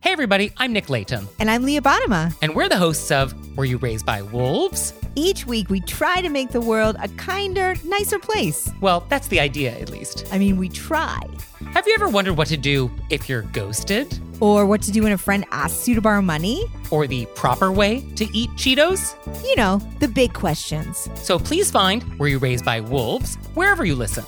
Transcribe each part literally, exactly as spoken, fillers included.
Hey everybody, I'm Nick Layton. And I'm Leah Bottima. And we're the hosts of Were You Raised by Wolves? Each week we try to make the world a kinder, nicer place. Well, that's the idea, at least. I mean, we try. Have you ever wondered what to do if you're ghosted? Or what to do when a friend asks you to borrow money? Or the proper way to eat Cheetos? You know, the big questions. So please find Were You Raised by Wolves wherever you listen.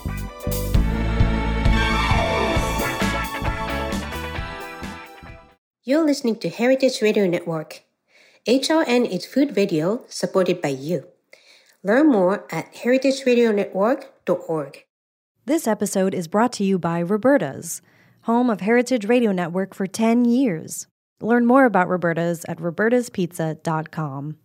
You're listening to Heritage Radio Network. H R N is food radio supported by you. Learn more at heritage radio network dot org. This episode is brought to you by Roberta's, home of Heritage Radio Network for ten years. Learn more about Roberta's at robertas pizza dot com.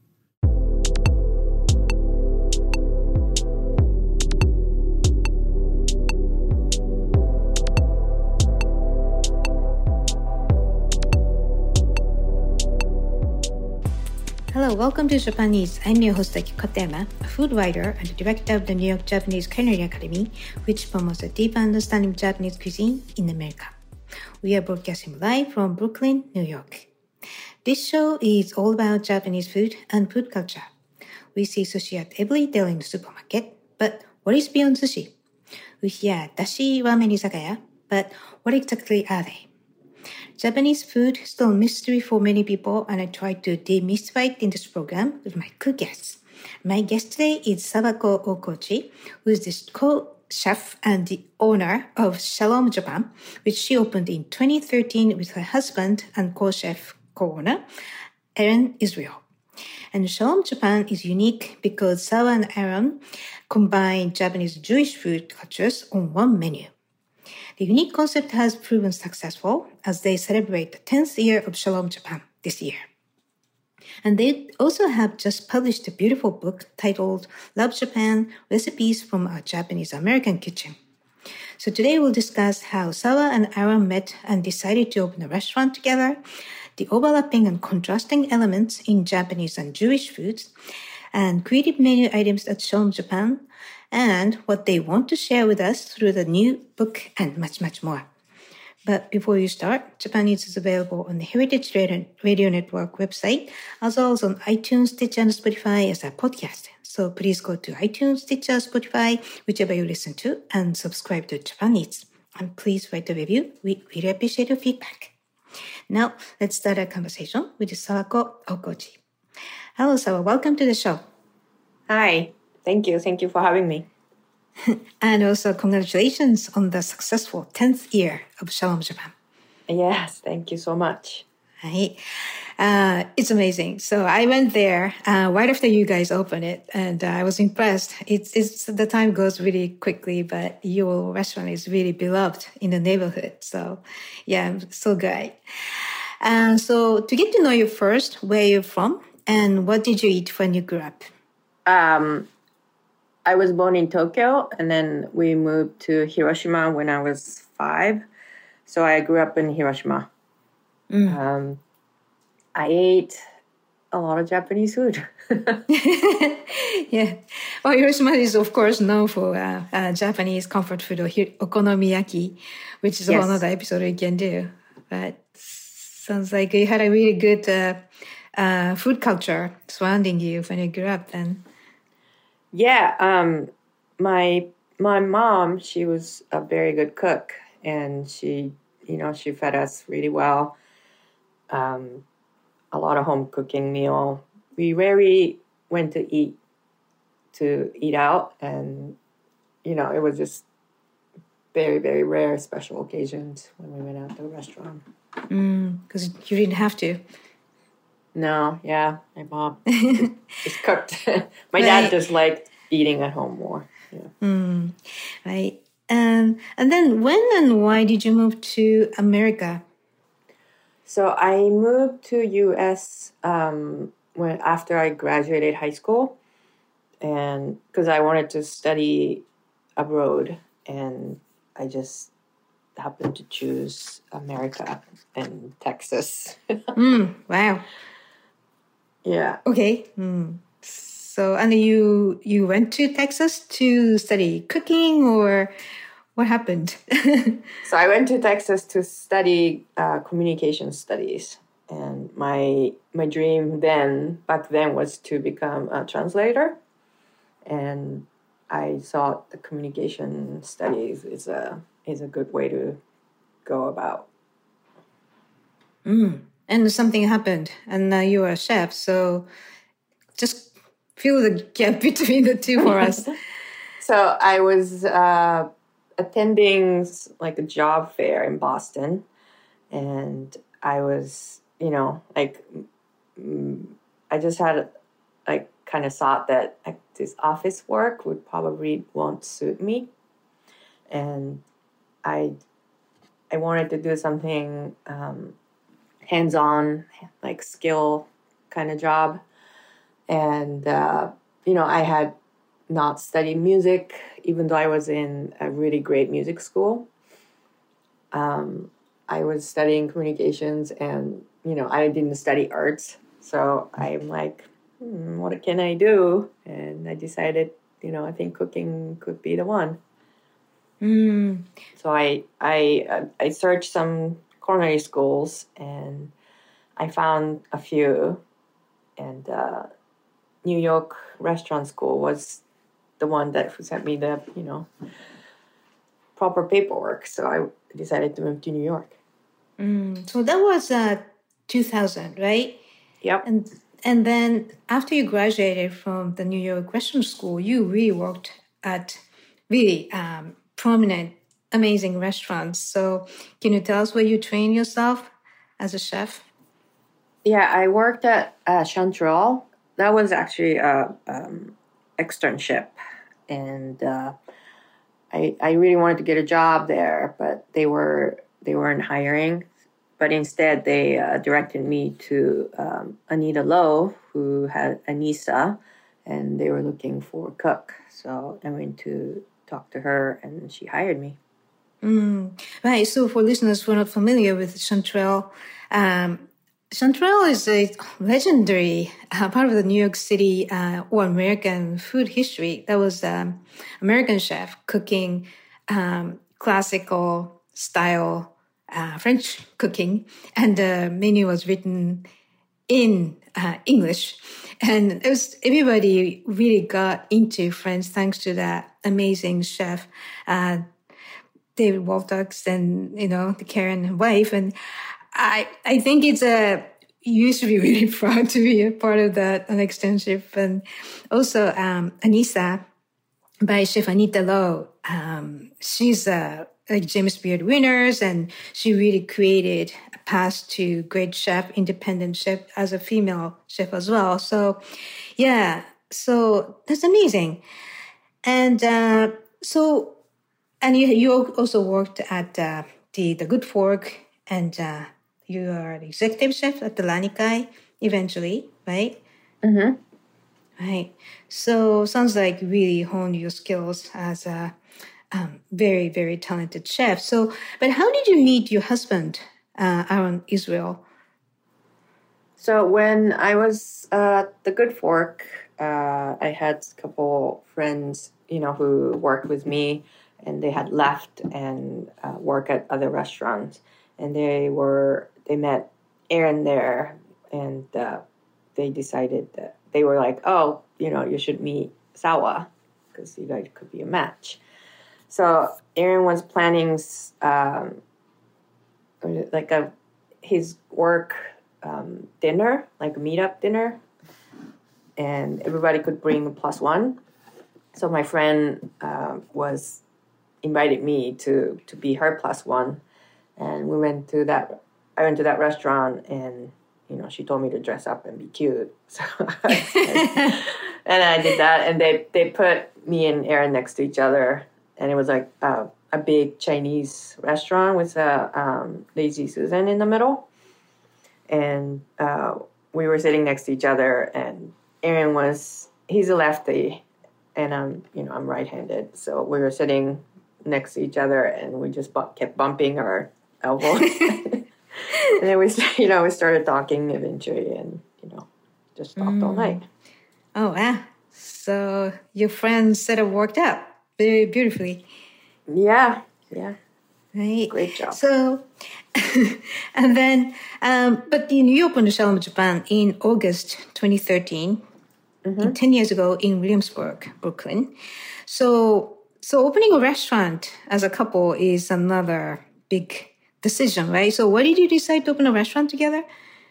Hello, welcome to Japanese. I'm your host, Aki Katayama, a food writer and director of the New York Japanese Culinary Academy, which promotes a deeper understanding of Japanese cuisine in America. We are broadcasting live from Brooklyn, New York. This show is all about Japanese food and food culture. We see sushi at every day in the supermarket, but what is beyond sushi? We hear dashi ramen izakaya, but what exactly are they? Japanese food is still a mystery for many people, and I try to demystify it in this program with my two guests. My guest today is Sawako Okochi, who is the co-chef and the owner of Shalom Japan, which she opened in twenty thirteen with her husband and co-chef, co-owner, Aaron Israel. And Shalom Japan is unique because Sawa and Aaron combine Japanese Jewish food cultures on one menu. The unique concept has proven successful as they celebrate the tenth year of Shalom Japan this year. And they also have just published a beautiful book titled Love Japan, Recipes from a Japanese American Kitchen. So today we'll discuss how Sawa and Aaron met and decided to open a restaurant together, the overlapping and contrasting elements in Japanese and Jewish foods, and creative menu items at Shalom Japan, and what they want to share with us through the new book and much, much more. But before you start, Japanese is available on the Heritage Radio Network website, as well as on iTunes, Stitcher, and Spotify as a podcast. So please go to iTunes, Stitcher, Spotify, whichever you listen to, and subscribe to Japanese. And please write a review. We really appreciate your feedback. Now, let's start our conversation with Sawako Okochi. Hello, Sawa. Welcome to the show. Hi. Thank you. Thank you for having me. And also congratulations on the successful tenth year of Shalom Japan. Yes, thank you so much. Right. Uh, it's amazing. So I went there uh, right after you guys opened it, and uh, I was impressed. It's, it's the time goes really quickly, but your restaurant is really beloved in the neighborhood. So yeah, so great. And so to get to know you first, where you're from, and what did you eat when you grew up? Um, I was born in Tokyo, and then we moved to Hiroshima when I was five. So I grew up in Hiroshima. Mm. Um, I ate a lot of Japanese food. Yeah. Well, Hiroshima is, of course, known for uh, uh, Japanese comfort food, or okonomiyaki, which is yes. another episode we can do. But sounds like you had a really good uh, uh, food culture surrounding you when you grew up then. Yeah, um, my my mom, she was a very good cook, and she, you know, she fed us really well. Um, a lot of home cooking meal. We rarely went to eat to eat out, and you know, it was just very, very rare special occasions when we went out to a restaurant. Because mm, you didn't have to. No, yeah, my mom just, just cooked. My right. dad just liked eating at home more. Yeah. Mm, right. Um, and then when and why did you move to America? So I moved to U S um, when after I graduated high school, and because I wanted to study abroad, and I just happened to choose America and Texas. mm, wow. Yeah. Okay. Mm. So, and you you went to Texas to study cooking, or What happened? So I went to Texas to study uh, communication studies. And my my dream then, back then, was to become a translator. And I thought the communication studies is a is a good way to go about. Mm. And something happened, and now you are a chef. So just fill the gap between the two for us. So I was uh, attending like a job fair in Boston, and I was, you know, like mm, I just had like kind of thought that like, this office work would probably won't suit me, and I I wanted to do something um, hands-on, like skill kind of job, and uh, you know, I had not studied music, even though I was in a really great music school. Um, I was studying communications, and you know, I didn't study arts, so I'm like, hmm, what can I do? And I decided, you know, I think cooking could be the one. Mm. So I I uh, I searched some culinary schools, and I found a few, and uh, New York Restaurant School was the one that sent me the, you know, proper paperwork. So I decided to move to New York. Mm. So that was uh, two thousand, right? Yep. And and then after you graduated from the New York Restaurant School, you really worked at really um, prominent, amazing restaurants. So can you tell us where you trained yourself as a chef? Yeah, I worked at uh, Chanterelle. That was actually a um, externship, and uh, I I really wanted to get a job there, but they were they weren't hiring. But instead, they uh, directed me to um, Anita Lowe, who had Anissa, and they were looking for a cook. So I went to talk to her, and she hired me. Mm, right. So for listeners who are not familiar with Chanterelle, um, Chanterelle is a legendary uh, part of the New York City uh, or American food history. That was um, American chef cooking um, classical style uh, French cooking, and the menu was written in uh, English. And it was everybody really got into French thanks to that amazing chef, uh, David Waltux, and you know the Karen wife. And I I think it's a you should be really proud to be a part of that an externship. And also um, Anissa by Chef Anita Lowe. Um, she's a like James Beard winners, and she really created a path to great chef, independent chef as a female chef as well. So, yeah, so that's amazing. And uh, so, and you you also worked at uh, the the Good Fork, and uh, you are the executive chef at the Lanikai eventually, right? Mm-hmm. Right. So sounds like you really honed your skills as a um, very, very talented chef. So, but how did you meet your husband, uh, Aaron Israel? So when I was uh, at the Good Fork, uh, I had a couple friends, you know, who worked with me, and they had left and uh, work at other restaurants, and they were they met Aaron there, and uh, they decided that they were like, oh, you know, you should meet Sawa because you guys could be a match. So Aaron was planning um, like a his work um, dinner, like a meetup dinner, and everybody could bring a plus one. So my friend uh, was invited me to to be her plus one, and we went to that. I went to that restaurant, and you know, she told me to dress up and be cute. So I, and I did that, and they they put me and Aaron next to each other. And it was like uh, a big Chinese restaurant with a um, Lazy Susan in the middle. And uh, we were sitting next to each other, and Aaron was, he's a lefty, and I'm, you know, I'm right-handed. So we were sitting next to each other, and we just bu- kept bumping our elbows. And then we, you know, we started talking eventually, and, you know, just talked mm. all night. Oh, wow. So your friend's setup worked out very beautifully. Yeah, yeah. Right. Great job. So, and then, um, but you, you opened Shalom Japan in August twenty thirteen, mm-hmm. ten years ago in Williamsburg, Brooklyn. So, so opening a restaurant as a couple is another big decision, right? So why did you decide to open a restaurant together?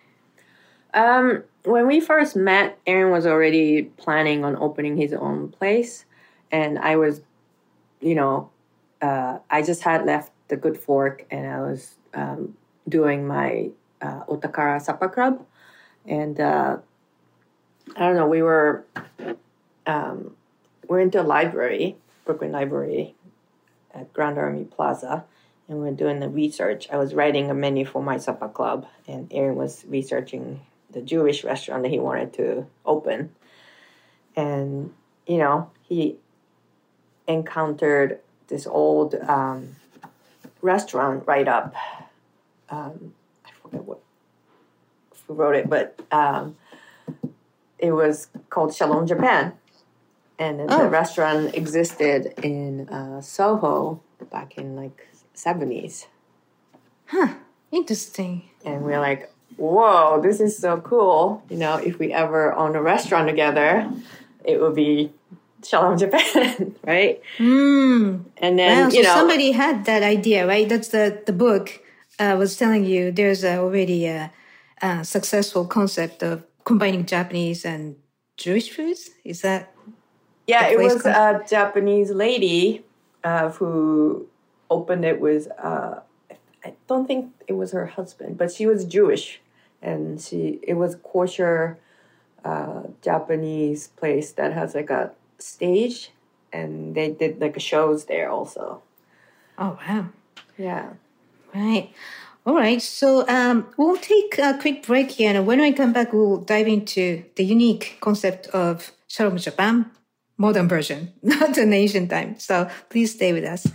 Um, when we first met, Aaron was already planning on opening his own place. And I was, you know, uh, I just had left the Good Fork and I was um, doing my uh, Otakara Supper Club. And uh, I don't know, we were, um, we went to a library, Brooklyn Library at Grand Army Plaza. And we were doing the research. I was writing a menu for my supper club, and Aaron was researching the Jewish restaurant that he wanted to open. And, you know, he encountered this old um, restaurant right up. Um, I forget what who wrote it, but um, it was called Shalom Japan. And oh. the restaurant existed in uh, Soho back in like seventies. Huh. Interesting. And we're like, whoa, this is so cool. You know, if we ever own a restaurant together, it would be Shalom Japan, right? Mm. And then, wow, you so know. somebody had that idea, right? That's the, the book uh, was telling you there's a, already a, a successful concept of combining Japanese and Jewish foods. Is that? Yeah, it was a Japanese lady uh, who opened it with, uh, I don't think it was her husband, but she was Jewish. And she it was kosher uh, Japanese place that has like a stage. And they did like shows there also. Oh, wow. Yeah. Right. All right. So um, we'll take a quick break here. And when we come back, we'll dive into the unique concept of Shalom Japan, modern version, not an ancient time. So please stay with us.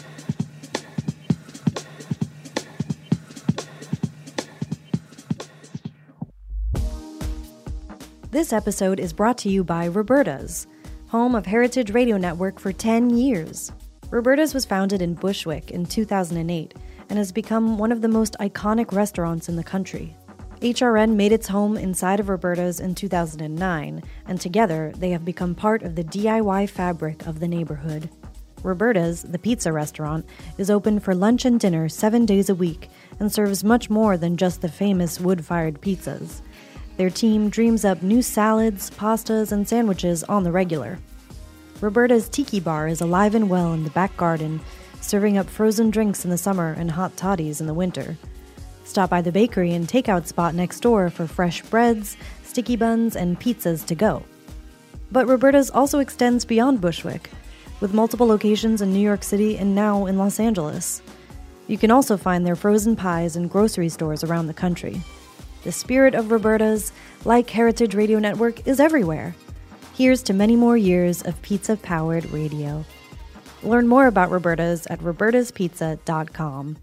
This episode is brought to you by Roberta's, home of Heritage Radio Network for ten years. Roberta's was founded in Bushwick in two thousand eight and has become one of the most iconic restaurants in the country. H R N made its home inside of Roberta's in two thousand nine, and together they have become part of the D I Y fabric of the neighborhood. Roberta's, the pizza restaurant, is open for lunch and dinner seven days a week and serves much more than just the famous wood-fired pizzas. Their team dreams up new salads, pastas, and sandwiches on the regular. Roberta's Tiki Bar is alive and well in the back garden, serving up frozen drinks in the summer and hot toddies in the winter. Stop by the bakery and takeout spot next door for fresh breads, sticky buns, and pizzas to go. But Roberta's also extends beyond Bushwick, with multiple locations in New York City and now in Los Angeles. You can also find their frozen pies in grocery stores around the country. The spirit of Roberta's, like Heritage Radio Network, is everywhere. Here's to many more years of pizza-powered radio. Learn more about Roberta's at robertas pizza dot com.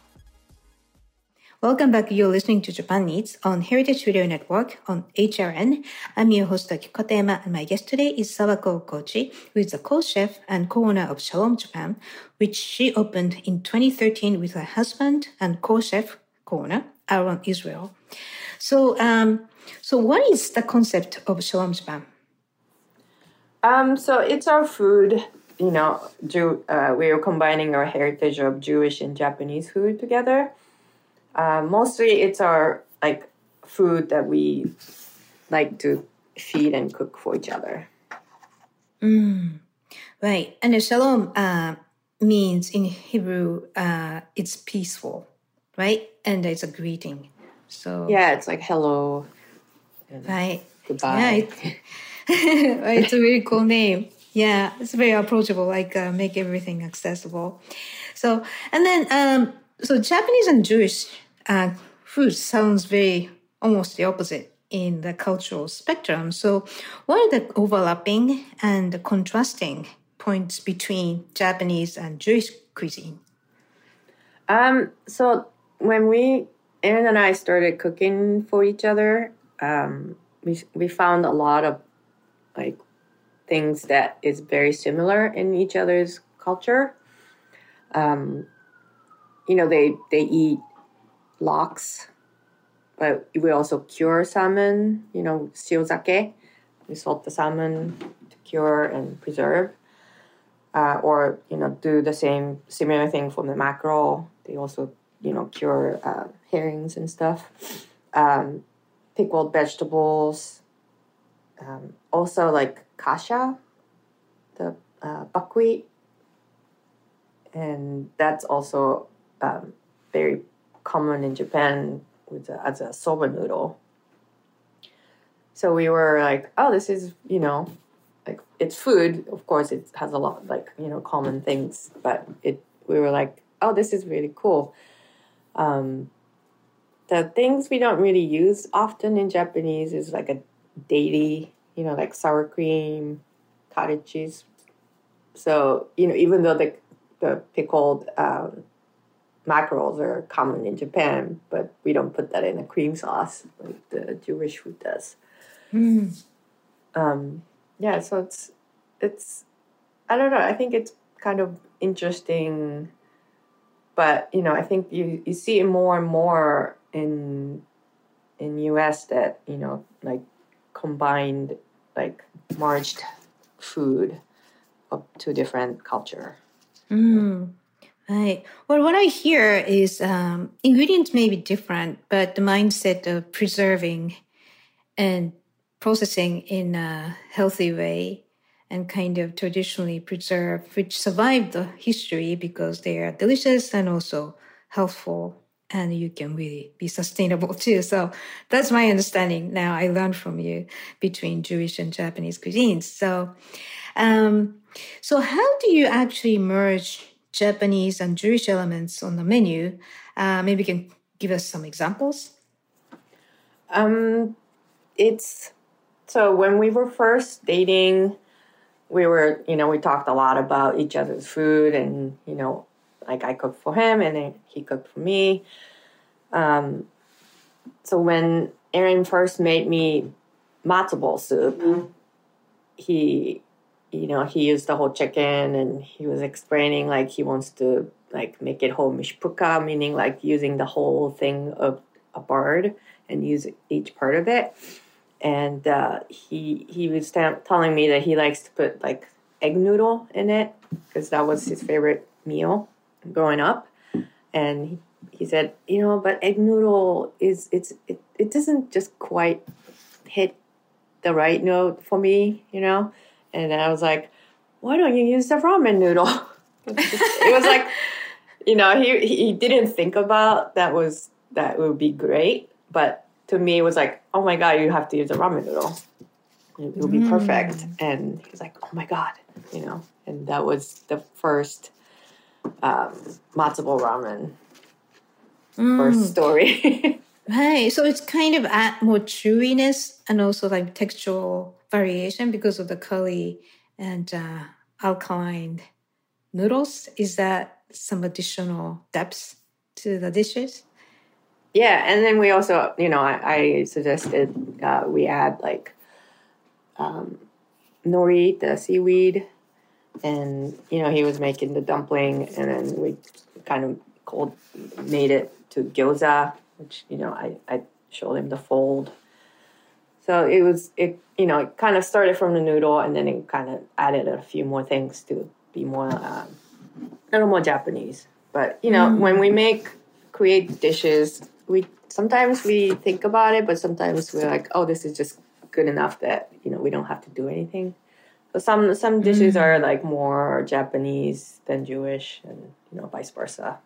Welcome back. You're listening to Japan Eats on Heritage Radio Network on H R N. I'm your host, Aki Kotema, and my guest today is Sawako Kochi, who is the co-chef and co-owner of Shalom Japan, which she opened in twenty thirteen with her husband and co-chef, co-owner, Aaron Israel. So, um, so what is the concept of Shalom Japan? Um, so it's our food, you know, Jew, uh, we are combining our heritage of Jewish and Japanese food together. Uh, mostly it's our, like, food that we like to feed and cook for each other. Mm, right. And the Shalom uh, means in Hebrew, uh, it's peaceful, right? And it's a greeting. So yeah, it's like hello, right? Goodbye. Yeah, it, it's a really cool name. Yeah, it's very approachable. Like uh, make everything accessible. So and then um, so Japanese and Jewish uh, food sounds very almost the opposite in the cultural spectrum. So what are the overlapping and the contrasting points between Japanese and Jewish cuisine? Um. So when we Aaron and I started cooking for each other, um, we we found a lot of like things that is very similar in each other's culture. Um, you know, they they eat lox, but we also cure salmon. You know, shiozake. We salt the salmon to cure and preserve. Uh, or, you know, do the same similar thing for the mackerel. They also, you know, cure uh, herrings and stuff. Um, pickled vegetables. Um, also, like kasha, the uh, buckwheat. And that's also um, very common in Japan with a, as a soba noodle. So we were like, oh, this is, you know, like it's food. Of course, it has a lot like, you know, common things. But it we were like, oh, this is really cool. Um, the things we don't really use often in Japanese is like a daily, you know, like sour cream, cottage cheese. So, you know, even though the, the pickled um, mackerels are common in Japan, but we don't put that in a cream sauce like the Jewish food does. Mm. Um, yeah, so it's, it's, I don't know, I think it's kind of interesting, but, you know, I think you, you see it more and more in, in U S that, you know, like combined, like merged food of two different culture. Mm. Right. Well, what I hear is um, ingredients may be different, but the mindset of preserving and processing in a healthy way and kind of traditionally preserved, which survived the history because they are delicious and also healthful, and you can really be sustainable too. So that's my understanding. Now I learned from you between Jewish and Japanese cuisines. So, um, so how do you actually merge Japanese and Jewish elements on the menu? Uh, maybe you can give us some examples. Um, it's so when we were first dating, we were, you know, we talked a lot about each other's food, and you know, like I cooked for him, and then he cooked for me. Um, so when Aaron first made me matzo ball soup, mm-hmm. he, you know, he used the whole chicken, and he was explaining like he wants to like make it whole mishpuka, meaning like using the whole thing of a bird and use each part of it. And uh, he he was t- telling me that he likes to put like egg noodle in it because that was his favorite meal growing up. And he, he said, you know, but egg noodle is it's it, it doesn't just quite hit the right note for me, you know. And then I was like, why don't you use the ramen noodle? It was like, you know, he he didn't think about that was that would be great, but to me, it was like, oh my God, you have to use a ramen noodle. It will be mm. perfect. And he was like, oh my God, you know. And that was the first um, matzo ball ramen mm. first story. Right. So it's kind of add more chewiness and also like textural variation because of the curly and uh, alkaline noodles. Is that some additional depth to the dishes? Yeah, and then we also, you know, I, I suggested uh, we add like um, nori, the seaweed, and you know he was making the dumpling, and then we kind of cold made it to gyoza, which you know I, I showed him the fold. So it was it you know it kind of started from the noodle, and then it kind of added a few more things to be more um, a little more Japanese. But you know mm. when we make create dishes. We sometimes we think about it, but sometimes we're like, oh, this is just good enough that, you know, we don't have to do anything. So some some dishes mm. are like more Japanese than Jewish, and you know, vice versa.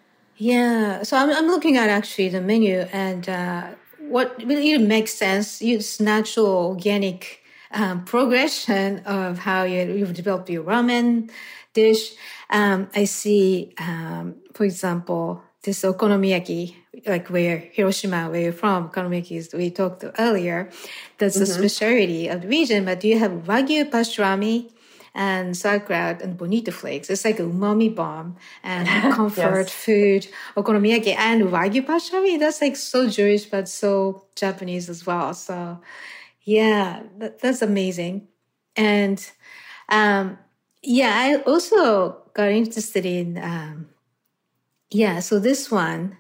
Yeah. So I'm I'm looking at actually the menu, and uh, what really makes sense. It's natural, organic um, progression of how you you've developed your ramen dish. Um, I see, um, for example, this okonomiyaki, like where Hiroshima, where you're from, okonomiyaki is we talked earlier. That's mm-hmm. a specialty of the region. But do you have wagyu pastrami and sauerkraut and bonito flakes? It's like a umami bomb and comfort yes. food, okonomiyaki and wagyu pastrami. That's like so Jewish, but so Japanese as well. So yeah, that, that's amazing. And um, yeah, I also got interested in, um, yeah, so this one,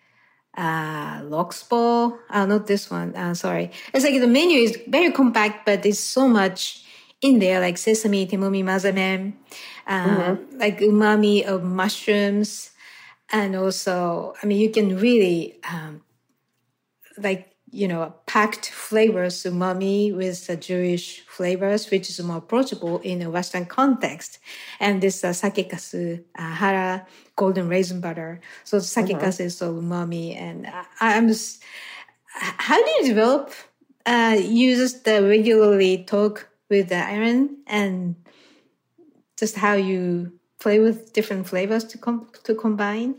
uh, Loxpo, uh, not this one, uh, sorry. It's like the menu is very compact, but there's so much in there, like sesame, temomi, mazamen, uh, mm-hmm. like umami of mushrooms. And also, I mean, you can really, um, like, you know, packed flavors, umami with the Jewish flavors, which is more approachable in a Western context. And this uh, sakekasu, uh, hara, golden raisin butter. So sakekasu mm-hmm. is so umami. And I, I'm just, how do you develop, uh, you just uh, regularly talk with the Aaron and just how you play with different flavors to com- to combine?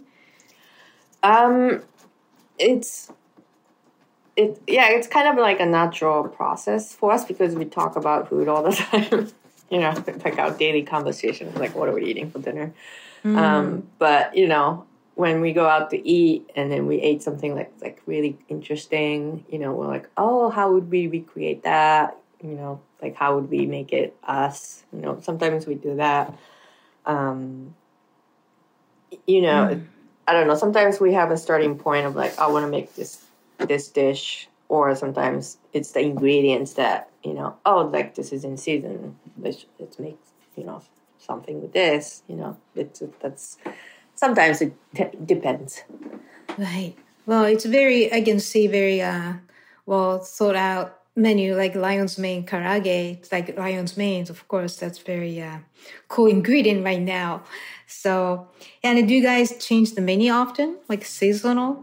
Um, it's... It, yeah, it's kind of like a natural process for us because we talk about food all the time. You know, like our daily conversations, like what are we eating for dinner? Mm. Um, but, you know, when we go out to eat and then we ate something like, like really interesting, you know, we're like, oh, how would we recreate that? You know, like how would we make it us? You know, sometimes we do that. Um, you know, mm. I don't know. Sometimes we have a starting point of like, I want to make this this dish, or sometimes it's the ingredients that, you know, oh, like this is in season, let's, let's make, you know, something with this, you know, it's, that's, sometimes it t- depends. Right. Well, it's very, I can see very, uh, well thought out menu, like Lion's Mane karage. It's like Lion's Mane, of course, that's very uh, cool ingredient right now. So, and do you guys change the menu often, like seasonal?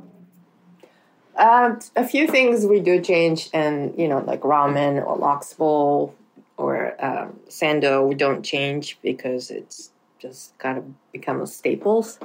Uh, a few things we do change, and, you know, like ramen or lox bowl or um, sando, we don't change because it's just kind of become a staples.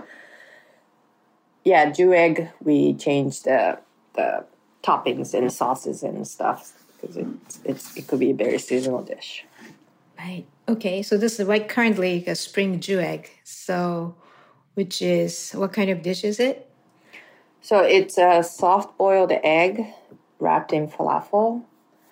Yeah, jueg, we change the the toppings and sauces and stuff because it's, it's it could be a very seasonal dish. Right. Okay. So this is right currently a spring jueg. So, which is what kind of dish is it? So it's a soft boiled egg wrapped in falafel,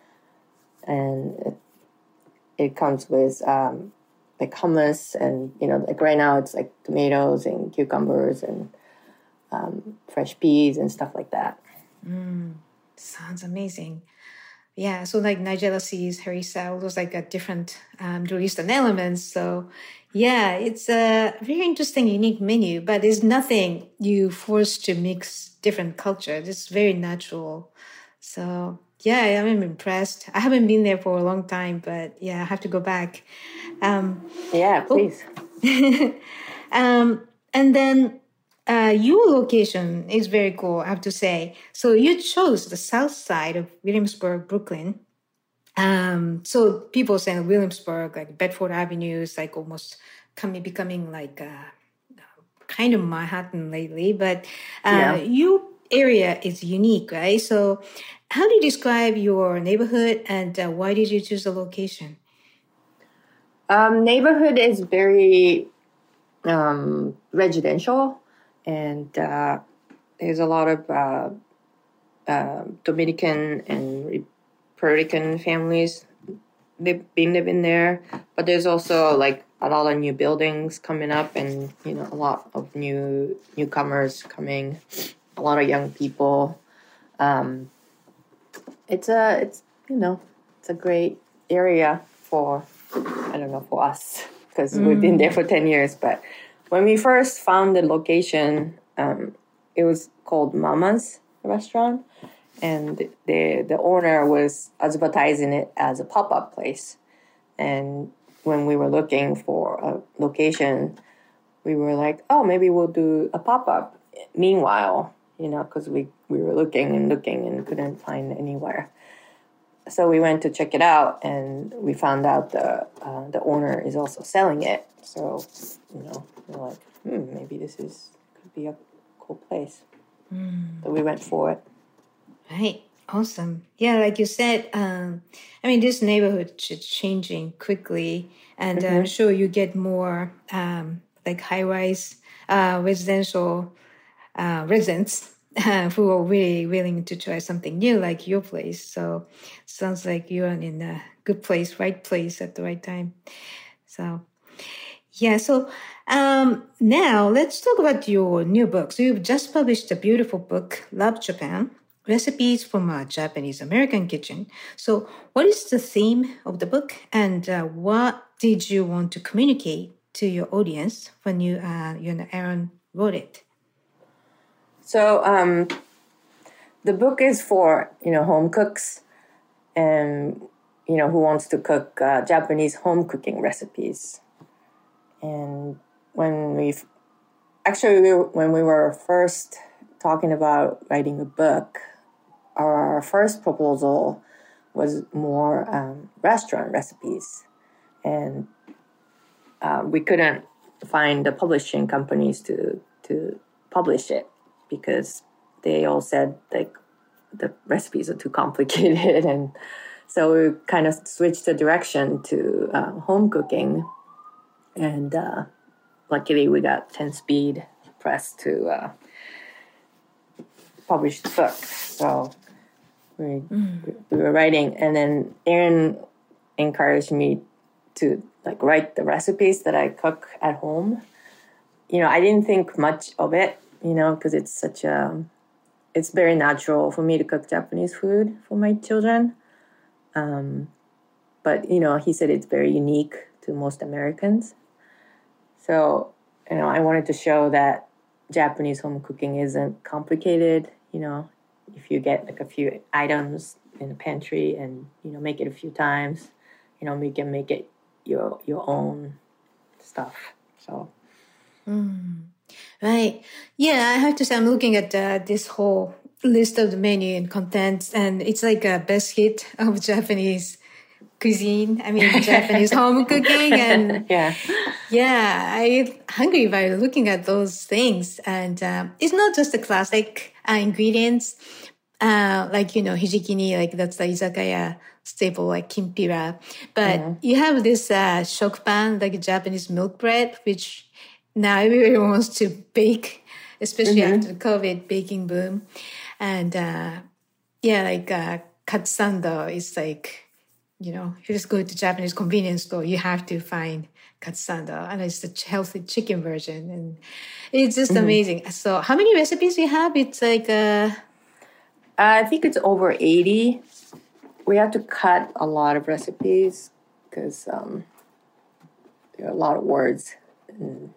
and it, it comes with um, like hummus, and, you know, like right now it's like tomatoes and cucumbers and um, fresh peas and stuff like that. Mm, sounds amazing. Yeah, so like Nigella seeds, harissa, all those like a different um, Middle Eastern elements. So yeah, it's a very interesting, unique menu, but there's nothing you forced to mix different cultures. It's very natural. So yeah, I'm impressed. I haven't been there for a long time, but yeah, I have to go back. Um, yeah, please. Oh. um, and then uh, your location is very cool, I have to say. So you chose the south side of Williamsburg, Brooklyn. Um, so people say Williamsburg, like Bedford Avenue, is like almost coming, becoming like uh, kind of Manhattan lately. But uh, yeah. Your area is unique, right? So how do you describe your neighborhood, and uh, why did you choose the location? Um, neighborhood is very um, residential, and uh, there's a lot of uh, uh, Dominican and Puerto Rican families they've been living there, but there's also like a lot of new buildings coming up, and, you know, a lot of new newcomers coming, a lot of young people. Um, it's a it's you know it's a great area for, I don't know, for us, because mm. we've been there for ten years. But when we first found the location, um, it was called Mama's Restaurant. And the the owner was advertising it as a pop-up place. And when we were looking for a location, we were like, oh, maybe we'll do a pop-up. Meanwhile, you know, because we, we were looking and looking and couldn't find anywhere. So we went to check it out, and we found out the uh, the owner is also selling it. So, you know, we're like, hmm, maybe this is could be a cool place. Mm. So we went for it. Right. Awesome. Yeah, like you said, um, I mean, this neighborhood is changing quickly, and mm-hmm. I'm sure you get more um, like high-rise uh, residential uh, residents uh, who are really willing to try something new, like your place. So sounds like you're in a good place, right place at the right time. So yeah. So Um, now, let's talk about your new book. So you've just published a beautiful book, Love Japan, Recipes from a Japanese American Kitchen. So what is the theme of the book, and uh, what did you want to communicate to your audience when you, uh, you know, Aaron wrote it? So um, the book is for, you know, home cooks and, you know, who wants to cook uh, Japanese home cooking recipes. And when we actually we, when we were first talking about writing a book, our first proposal was more um, restaurant recipes, and uh, we couldn't find the publishing companies to to publish it because they all said like the recipes are too complicated, and so we kind of switched the direction to uh, home cooking. And uh, luckily, we got ten Speed Press to uh, publish the book. So we, mm. we were writing, and then Aaron encouraged me to like write the recipes that I cook at home. You know, I didn't think much of it, you know, because it's such a, it's very natural for me to cook Japanese food for my children. Um, but, you know, he said it's very unique to most Americans. So, you know, I wanted to show that Japanese home cooking isn't complicated. You know, if you get like a few items in the pantry and, you know, make it a few times, you know, we can make it your your own stuff. So, mm. Right. Yeah, I have to say I'm looking at uh, this whole list of the menu and contents, and it's like a best hit of Japanese cuisine. I mean, Japanese home cooking, and yeah, yeah, I'm hungry by looking at those things. And um, it's not just the classic uh, ingredients, uh, like, you know, hijikini, like that's the izakaya staple, like kimpira. But mm-hmm. you have this uh, shokupan, like Japanese milk bread, which now everyone wants to bake, especially mm-hmm. after the COVID baking boom. And uh, yeah, like uh, katsando is like, you know, if you just go to Japanese convenience store, you have to find katsando, and it's the healthy chicken version, and it's just mm-hmm. amazing. So, how many recipes you have? It's like uh... I think it's over eighty. We have to cut a lot of recipes because um, there are a lot of words. And,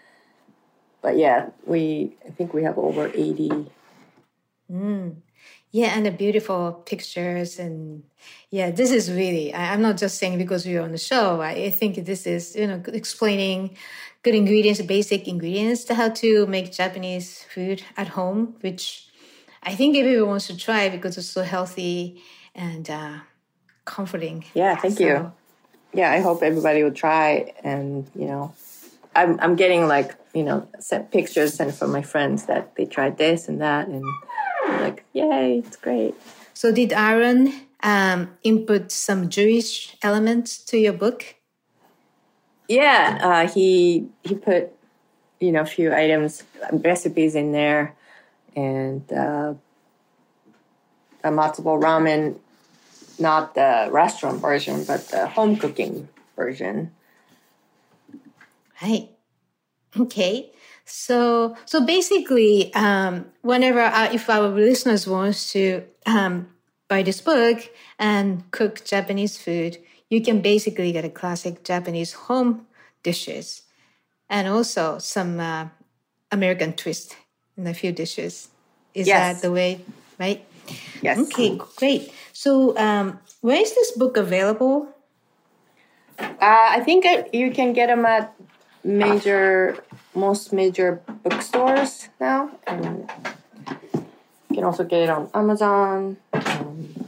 but yeah, we I think we have over eighty. Mm. Yeah, and the beautiful pictures, and yeah, this is really, I, I'm not just saying because we're on the show. I, I think this is, you know, explaining good ingredients, basic ingredients to how to make Japanese food at home, which I think everyone wants to try because it's so healthy and uh, comforting. Yeah, thank so, you. Yeah, I hope everybody will try, and, you know, I'm I'm getting like, you know, sent pictures sent from my friends that they tried this and that, and like, yay, it's great. So did Aaron um, input some Jewish elements to your book? Yeah, uh, he he put, you know, a few items, recipes in there, and uh, a matsubo ramen, not the restaurant version, but the home cooking version. Right. Okay. So, so basically, um, whenever uh, if our listeners wants to um, buy this book and cook Japanese food, you can basically get a classic Japanese home dishes, and also some uh, American twist in a few dishes. Is yes. that the way? Right? Yes. Okay. Great. So, um, where is this book available? Uh, I think it, you can get them at major, most major bookstores now, and you can also get it on Amazon, um,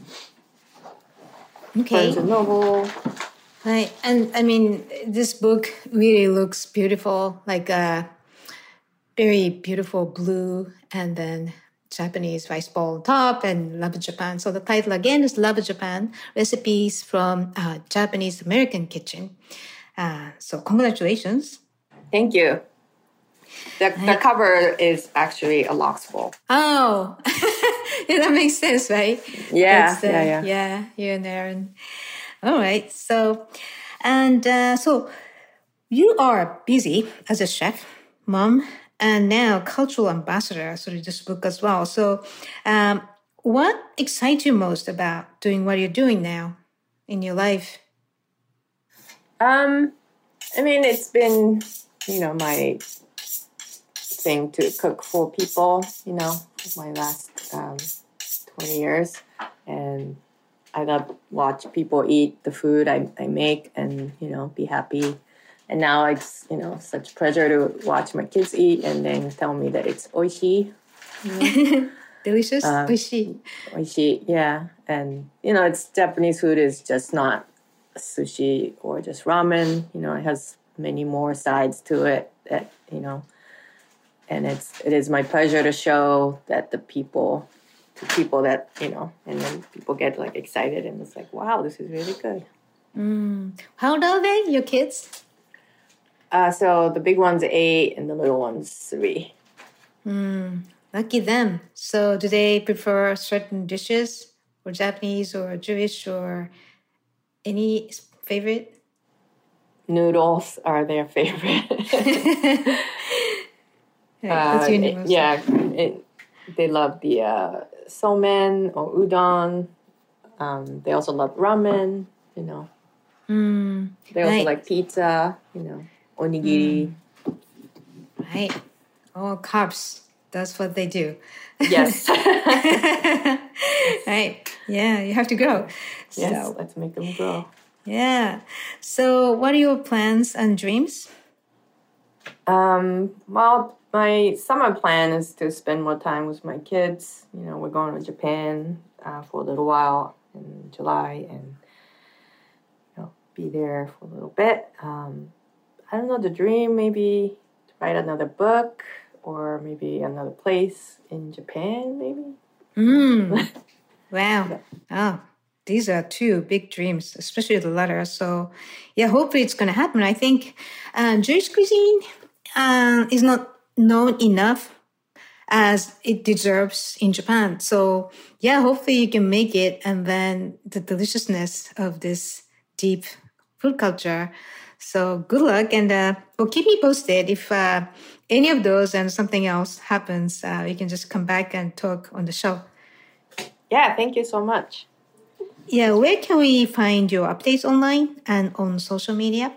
okay, Barnes and Noble. Right, and I mean, this book really looks beautiful, like a very beautiful blue, and then Japanese rice bowl top, and Love Japan. So the title again is Love Japan: Recipes from a Japanese American Kitchen. Uh, so congratulations. Thank you. The, the cover is actually a lox bowl. Oh, yeah, that makes sense, right? Yeah, uh, yeah, yeah. Yeah, you and Aaron. All right. So, and uh, so You are busy as a chef, mom, and now cultural ambassador through this book as well. So, um, what excites you most about doing what you're doing now in your life? Um, I mean, it's been, you know, my thing to cook for people, you know, my last um, twenty years. And I love watch people eat the food I, I make and, you know, be happy. And now it's, you know, such pleasure to watch my kids eat and then tell me that it's oishii. You know? Delicious? Uh, Oishii. Oishii, yeah. And, you know, it's Japanese food is just not sushi or just ramen. You know, it has many more sides to it that, you know, and it's it is my pleasure to show that the people, to people that, you know, and then people get like excited and it's like, wow, this is really good. Mm. How old are they, your kids? Uh, so the big one's eight and the little one's three. Mm. Lucky them. So do they prefer certain dishes or Japanese or Jewish or any favorite? Noodles are their favorite. That's uh, universal. yeah, it, they love the uh, somen or udon. Um, they also love ramen, you know. Mm. They also Right. like pizza, you know, onigiri. Mm. Right. All carbs. That's what they do. Yes. Right. Yeah, you have to grow. Yes, So, let's make them grow. yeah. So what are your plans and dreams? Um, well, my summer plan is to spend more time with my kids. You know, we're going to Japan uh, for a little while in July and, you know, be there for a little bit. Um, I don't know, the dream maybe to write another book or maybe another place in Japan, maybe. Mm. Wow. Oh, these are two big dreams, especially the latter. So, yeah, hopefully it's going to happen. I think uh, Jewish cuisine uh, is not known enough as it deserves in Japan. So, yeah, hopefully you can make it, and then the deliciousness of this deep food culture. So, good luck, and uh, well, keep me posted if uh, any of those and something else happens. Uh, you can just come back and talk on the show. Yeah, thank you so much. Yeah, where can we find your updates online and on social media?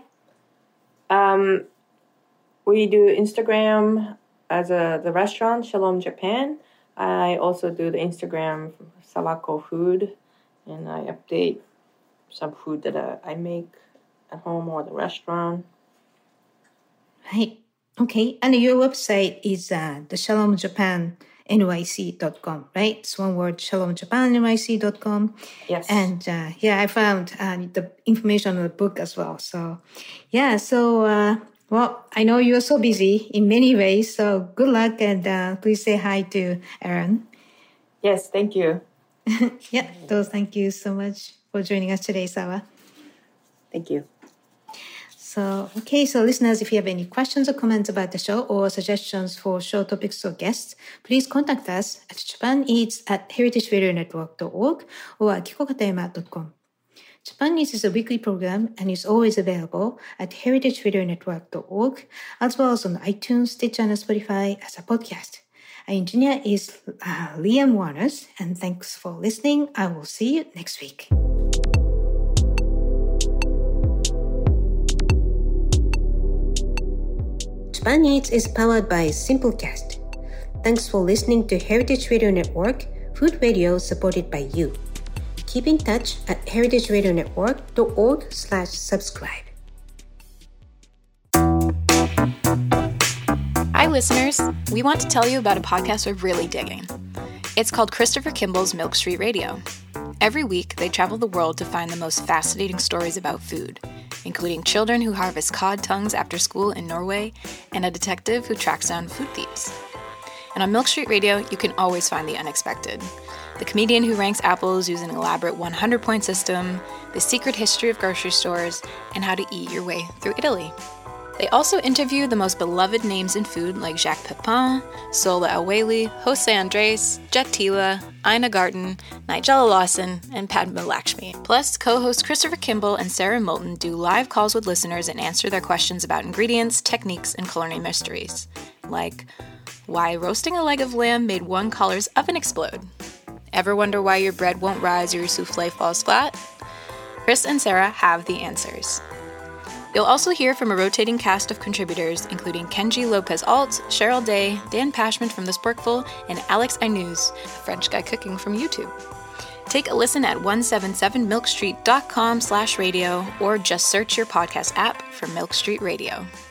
Um, we do Instagram as a the restaurant Shalom Japan. I also do the Instagram Sawako Food, and I update some food that uh, I make at home or the restaurant. Right. Okay. And your website is uh, the Shalom Japan N Y C dot com, right? It's one word, Shalom Japan N Y C dot com. Yes. And uh, yeah, I found uh, the information on the book as well. So yeah, so uh, well, I know you're so busy in many ways. So good luck, and uh, please say hi to Aaron. Yes, thank you. Yeah, so thank you so much for joining us today, Sawa. Thank you. So, okay, so listeners, if you have any questions or comments about the show or suggestions for show topics or guests, please contact us at japaneats at heritage radio network dot org or at kikokatayama dot com. Japan Eats is a weekly program and is always available at heritage radio network dot org, as well as on iTunes, Stitcher, and Spotify as a podcast. Our engineer is uh, Liam Warners, and thanks for listening. I will see you next week. Japan Eats is powered by Simplecast. Thanks for listening to Heritage Radio Network, food radio supported by you. Keep in touch at heritage radio network dot org slash subscribe. Hi, listeners. We want to tell you about a podcast we're really digging. It's called Christopher Kimball's Milk Street Radio. Every week, they travel the world to find the most fascinating stories about food, including children who harvest cod tongues after school in Norway and a detective who tracks down food thieves. And on Milk Street Radio, you can always find the unexpected. The comedian who ranks apples using an elaborate one hundred point system, the secret history of grocery stores, and how to eat your way through Italy. They also interview the most beloved names in food like Jacques Pepin, Sola El-Waylly, Jose Andres, Jet Tila, Ina Garten, Nigella Lawson, and Padma Lakshmi. Plus, co-hosts Christopher Kimball and Sarah Moulton do live calls with listeners and answer their questions about ingredients, techniques, and culinary mysteries. Like, why roasting a leg of lamb made one collar's oven explode? Ever wonder why your bread won't rise or your souffle falls flat? Chris and Sarah have the answers. You'll also hear from a rotating cast of contributors, including Kenji Lopez-Alt, Cheryl Day, Dan Pashman from The Sporkful, and Alex Ainouz, a French guy cooking from YouTube. Take a listen at one seventy-seven milk street dot com slash radio or just search your podcast app for Milk Street Radio.